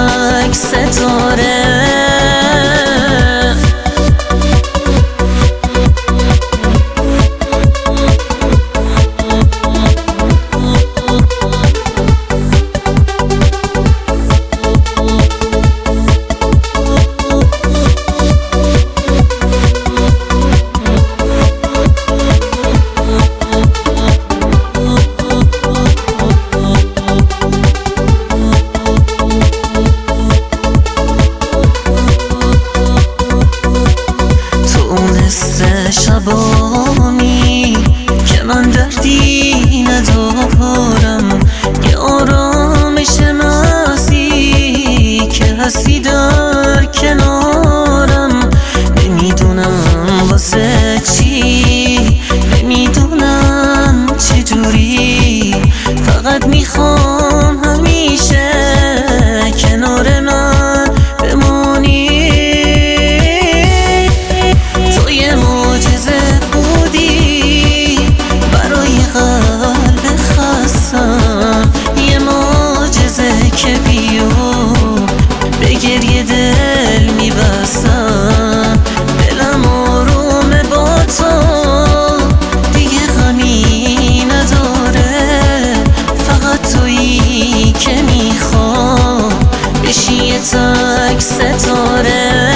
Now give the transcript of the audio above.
تک ستاره. شبانی که من دردی ندارم، یه آرامش نازی که هستی در کنارم. نمیدونم واسه چی، نمیدونم چجوری، فقط میخوام همیشه کنار من بمونی. که بیو به گریه دل میبستم، دلم آرومه با تو دیگه غمی نداره، فقط تویی که میخوام بشی یه تک ستاره.